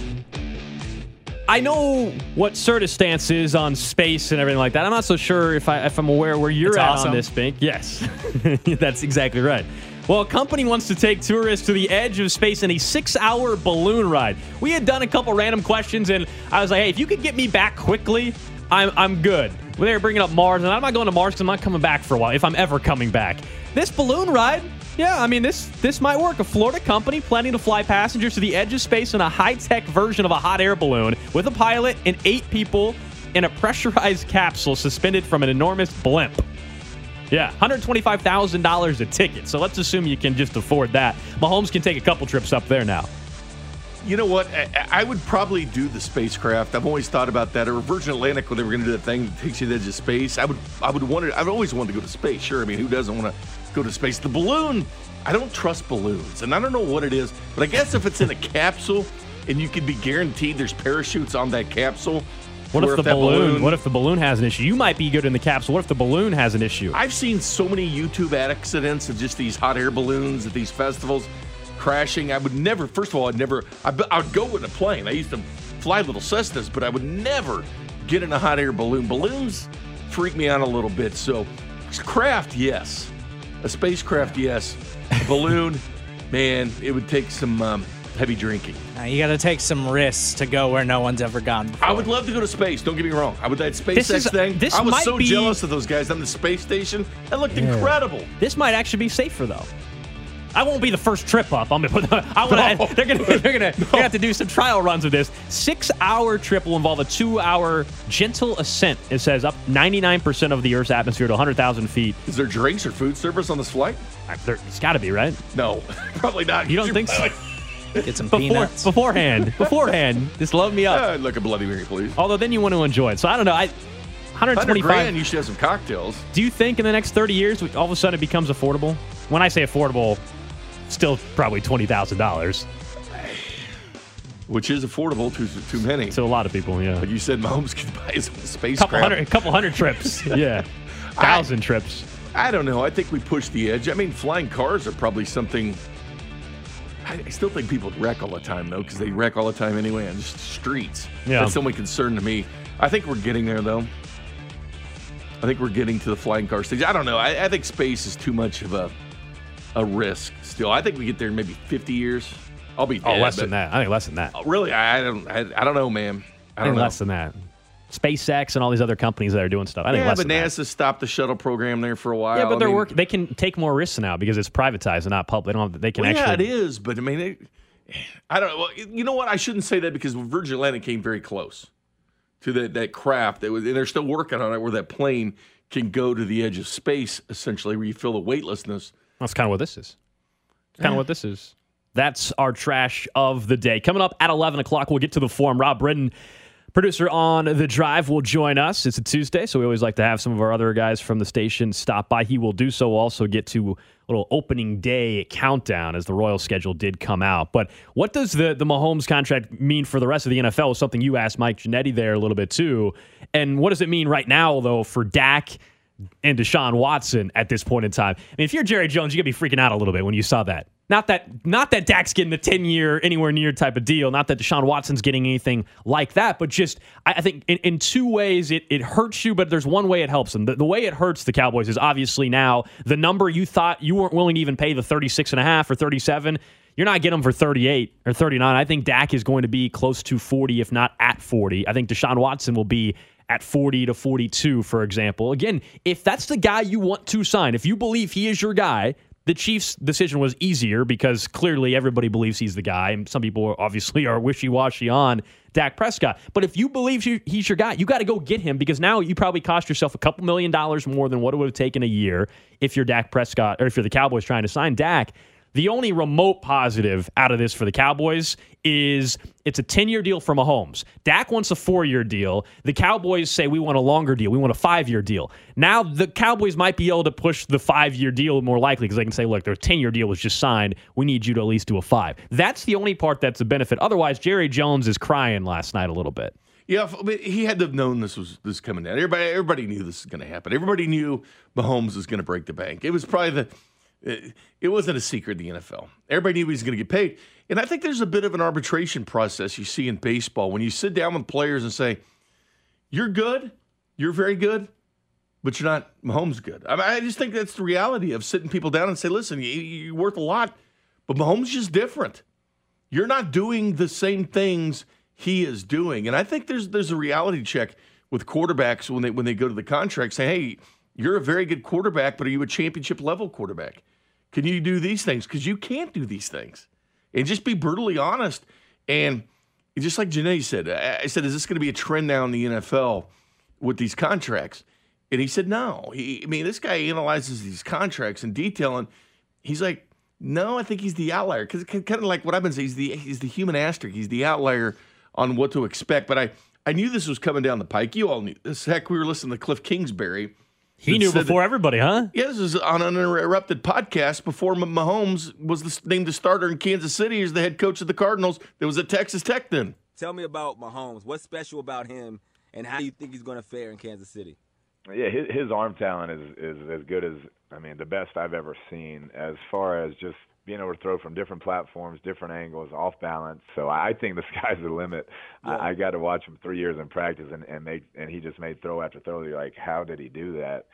I know what Serta's stance is on space and everything like that. I'm not so sure if I'm aware where you're at on this, Bink. Yes, that's exactly right. Well, a company wants to take tourists to the edge of space in a 6-hour balloon ride. We had done a couple random questions, and I was like, hey, if you could get me back quickly, I'm good. They were bringing up Mars, and I'm not going to Mars because I'm not coming back for a while, if I'm ever coming back. This balloon ride, yeah, this might work. A Florida company planning to fly passengers to the edge of space in a high-tech version of a hot air balloon with a pilot and 8 people in a pressurized capsule suspended from an enormous blimp. Yeah, $125,000 a ticket. So let's assume you can just afford that. Mahomes can take a couple trips up there now. You know what? I would probably do the spacecraft. I've always thought about that. Or Virgin Atlantic, when they were going to do that thing that takes you to the edge of space. I've always wanted to go to space. Sure, I mean, who doesn't want to go to space? The balloon, I don't trust balloons, and I don't know what it is. But I guess if it's in a capsule and you can be guaranteed there's parachutes on that capsule. What if the balloon has an issue? You might be good in the capsule. What if the balloon has an issue? I've seen so many YouTube accidents of just these hot air balloons at these festivals crashing. I would never, first of all, I would go in a plane. I used to fly little Cessnas, but I would never get in a hot air balloon. Balloons freak me out a little bit. So, craft, yes. A spacecraft, yes. A balloon, man, it would take some heavy drinking. Now, you got to take some risks to go where no one's ever gone before. I would love to go to space. Don't get me wrong. That SpaceX thing. I was so jealous of those guys on the space station. That looked incredible. This might actually be safer, though. I won't be the first trip up. They're gonna have to do some trial runs of this. 6-hour trip will involve a 2-hour gentle ascent. It says up 99% of the Earth's atmosphere to 100,000 feet. Is there drinks or food service on this flight? It's got to be, right? No, probably not. You don't think so? Get some peanuts. Beforehand, just load me up. Like a Bloody Mary, please. Although then you want to enjoy it. So I don't know. $125,000. You should have some cocktails. Do you think in the next 30 years, all of a sudden it becomes affordable? When I say affordable, still probably $20,000. Which is affordable to many. To a lot of people, yeah. But you said Mahomes could buy his own spacecraft. A couple hundred trips. Yeah. 1,000 trips. I don't know. I think we pushed the edge. I mean, flying cars are probably something. I still think people wreck all the time, though, because they wreck all the time anyway on just streets. Yeah. That's the only concern to me. I think we're getting there, though. I think we're getting to the flying car stage. I don't know. I think space is too much of a risk still. I think we get there in maybe 50 years. I'll be dead. Less than that. I think less than that. Really? I don't know, man. I don't know. Less than that. SpaceX and all these other companies that are doing stuff. I think less than that. NASA stopped the shuttle program there for a while. Yeah, but they can take more risks now because it's privatized and not public. Yeah, it is. But I mean, I don't know. Well, you know what? I shouldn't say that because Virgin Atlantic came very close to that craft. And they're still working on it where that plane can go to the edge of space, essentially, where you feel the weightlessness. That's kind of what this is. That's our trash of the day. Coming up at 11 o'clock, we'll get to the forum. Rob Britton, producer on The Drive, will join us. It's a Tuesday, so we always like to have some of our other guys from the station stop by. He will do so. We'll also get to a little opening day countdown as the Royals schedule did come out. But what does the Mahomes contract mean for the rest of the NFL? Was something you asked Mike Giannetti there a little bit too. And what does it mean right now, though, for Dak and Deshaun Watson at this point in time? I mean, if you're Jerry Jones, you're going to be freaking out a little bit when you saw that. Not that Dak's getting the 10-year anywhere near type of deal. Not that Deshaun Watson's getting anything like that. But just, I think in two ways it hurts you, but there's one way it helps them. The way it hurts the Cowboys is obviously now the number you thought you weren't willing to even pay, the 36.5 or 37, you're not getting them for 38 or 39. I think Dak is going to be close to 40, if not at 40. I think Deshaun Watson will be at 40 to 42, for example. Again, if that's the guy you want to sign, if you believe he is your guy, the Chiefs' decision was easier because clearly everybody believes he's the guy, and some people obviously are wishy-washy on Dak Prescott. But if you believe he's your guy, you got to go get him because now you probably cost yourself a couple $1 million more than what it would have taken a year if you're Dak Prescott or if you're the Cowboys trying to sign Dak. The only remote positive out of this for the Cowboys is it's a 10-year deal for Mahomes. Dak wants a 4-year deal. The Cowboys say we want a longer deal. We want a 5-year deal. Now the Cowboys might be able to push the 5-year deal more likely because they can say, look, their 10-year deal was just signed. We need you to at least do a 5. That's the only part that's a benefit. Otherwise, Jerry Jones is crying last night a little bit. Yeah, but he had to have known this was coming down. Everybody knew this was going to happen. Everybody knew Mahomes was going to break the bank. It was probably it wasn't a secret in the NFL. Everybody knew he was going to get paid. And I think there's a bit of an arbitration process you see in baseball when you sit down with players and say, you're good, you're very good, but you're not Mahomes good. I just think that's the reality of sitting people down and say, listen, you're worth a lot, but Mahomes is just different. You're not doing the same things he is doing. And I think there's a reality check with quarterbacks when they go to the contract, say, hey, you're a very good quarterback, but are you a championship level quarterback? Can you do these things? Because you can't do these things. And just be brutally honest. And just like Janae said, I said, is this going to be a trend now in the NFL with these contracts. And he said, no. This guy analyzes these contracts in detail, and he's like, no, I think he's the outlier. Because kind of like what I've been saying, he's the human asterisk. He's the outlier on what to expect. But I knew this was coming down the pike. You all knew this. Heck, we were listening to Cliff Kingsbury. He knew before everybody, huh? Yeah, this was on an uninterrupted podcast before Mahomes was named the starter in Kansas City as the head coach of the Cardinals. That was at Texas Tech then. Tell me about Mahomes. What's special about him, and how do you think he's going to fare in Kansas City? Yeah, his arm talent is as good as, the best I've ever seen as far as just being able to throw from different platforms, different angles, off balance. So I think the sky's the limit. Yeah. I got to watch him 3 years in practice, and he just made throw after throw. You're like, how did he do that?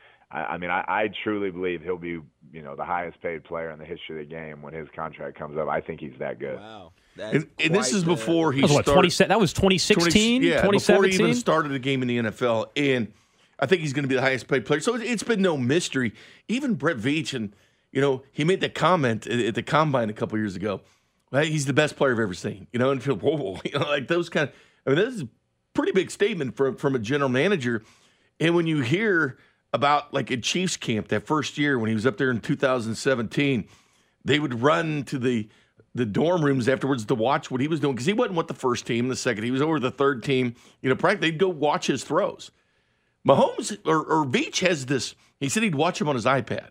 I truly believe he'll be, the highest paid player in the history of the game when his contract comes up. I think he's that good. Wow. And this is before he started. That was 2016? 2017? Before he even started a game in the NFL. And I think he's going to be the highest paid player. So it's been no mystery. Even Brett Veach, and he made that comment at the Combine a couple years ago. Right? He's the best player I've ever seen. And feel whoa, like those kind of. This is a pretty big statement from a general manager. And when you hear about like at Chiefs camp that first year when he was up there in 2017, they would run to the dorm rooms afterwards to watch what he was doing because he wasn't with the first team, the second. He was over the third team. Practically they'd go watch his throws. Mahomes or Veach has this. He said he'd watch him on his iPad.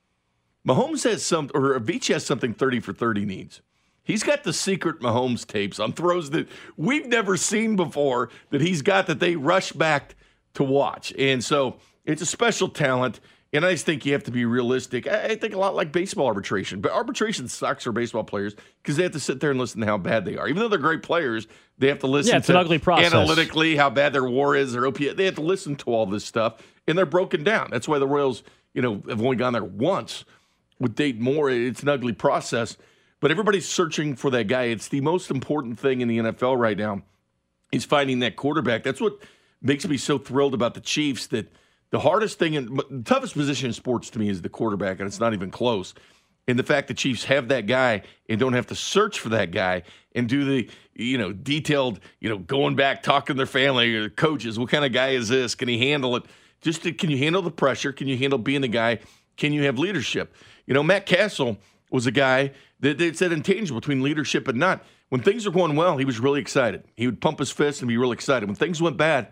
Mahomes has Veach has something 30 for 30 needs. He's got the secret Mahomes tapes on throws that we've never seen before that he's got that they rush back to watch. And so it's a special talent. And I just think you have to be realistic. I think a lot like baseball arbitration. But arbitration sucks for baseball players because they have to sit there and listen to how bad they are. Even though they're great players, they have to listen it's an ugly process. Analytically how bad their WAR is, their OPS. They have to listen to all this stuff, and they're broken down. That's why the Royals, have only gone there once. With Dayton Moore, it's an ugly process. But everybody's searching for that guy. It's the most important thing in the NFL right now is finding that quarterback. That's what makes me so thrilled about the Chiefs, that the hardest thing and the toughest position in sports to me is the quarterback, and it's not even close. And the fact the Chiefs have that guy and don't have to search for that guy and do the, detailed, going back, talking to their family or coaches. What kind of guy is this? Can he handle it? Can you handle the pressure? Can you handle being the guy? Can you have leadership? Matt Castle was a guy that it's that intangible between leadership and not. When things are going well, he was really excited. He would pump his fist and be really excited. When things went bad,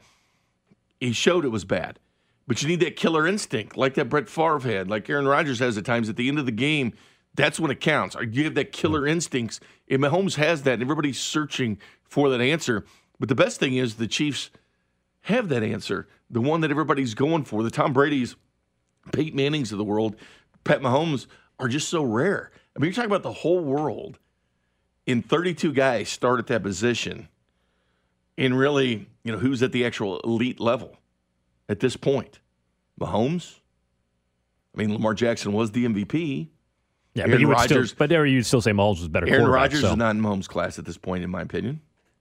he showed it was bad. But you need that killer instinct, like that Brett Favre had, like Aaron Rodgers has at times. At the end of the game, that's when it counts. You have that killer instincts, and Mahomes has that, and everybody's searching for that answer. But the best thing is the Chiefs have that answer, the one that everybody's going for. The Tom Brady's, Peyton Mannings of the world, Pat Mahomes are just so rare. You're talking about the whole world, and 32 guys start at that position, and really, who's at the actual elite level at this point? Mahomes? Lamar Jackson was the MVP. Yeah, Aaron but you'd still say Mahomes was better. Aaron Rodgers is not in Mahomes' class at this point, in my opinion.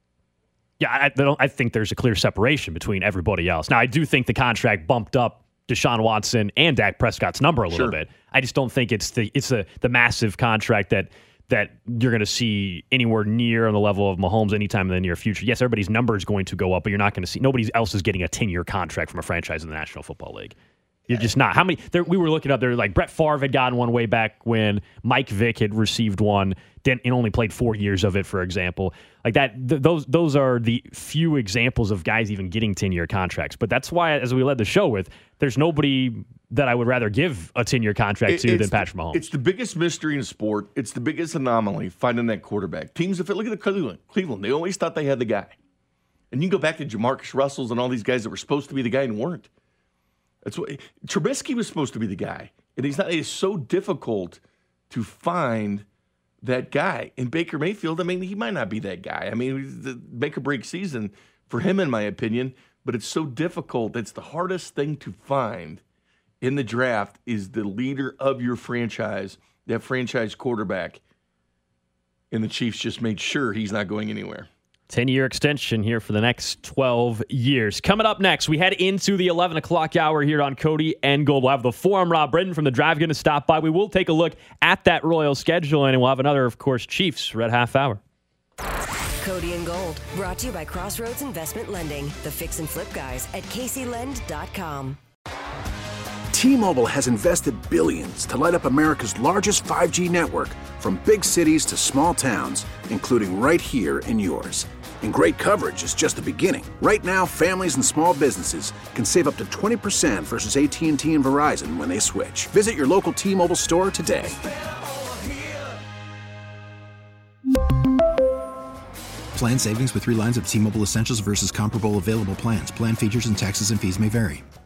Yeah, I think there's a clear separation between everybody else. Now, I do think the contract bumped up Deshaun Watson and Dak Prescott's number a little bit. I just don't think it's the massive contract that you're going to see anywhere near on the level of Mahomes anytime in the near future. Yes, everybody's number is going to go up, but you're not going to see, nobody else is getting a 10-year contract from a franchise in the National Football League. You're just not. How many? We were looking up there. Like Brett Favre had gotten one way back when. Mike Vick had received one. And only played 4 years of it, for example. Like that. Those are the few examples of guys even getting 10-year contracts. But that's why, as we led the show with, there's nobody that I would rather give a 10-year contract to than Patrick Mahomes. It's the biggest mystery in sport. It's the biggest anomaly finding that quarterback. Teams, if it look at the Cleveland, they always thought they had the guy. And you can go back to Jamarcus Russells and all these guys that were supposed to be the guy and weren't. That's what Trubisky was supposed to be the guy, and he's not. It's so difficult to find that guy. And Baker Mayfield, he might not be that guy. The make or break season for him, in my opinion. But it's so difficult. It's the hardest thing to find in the draft is the leader of your franchise, that franchise quarterback. And the Chiefs just made sure he's not going anywhere. 10-year extension here for the next 12 years. Coming up next, we head into the 11 o'clock hour here on Cody and Gold. We'll have the Forum. Rob Britton from The Drive going to stop by. We will take a look at that Royal schedule, and we'll have another, of course, Chiefs Red Half Hour. Cody and Gold, brought to you by Crossroads Investment Lending, the fix and flip guys at CaseyLend.com. T-Mobile has invested billions to light up America's largest 5G network, from big cities to small towns, including right here in yours. And great coverage is just the beginning. Right now, families and small businesses can save up to 20% versus AT&T and Verizon when they switch. Visit your local T-Mobile store today. Plan savings with 3 lines of T-Mobile Essentials versus comparable available plans. Plan features and taxes and fees may vary.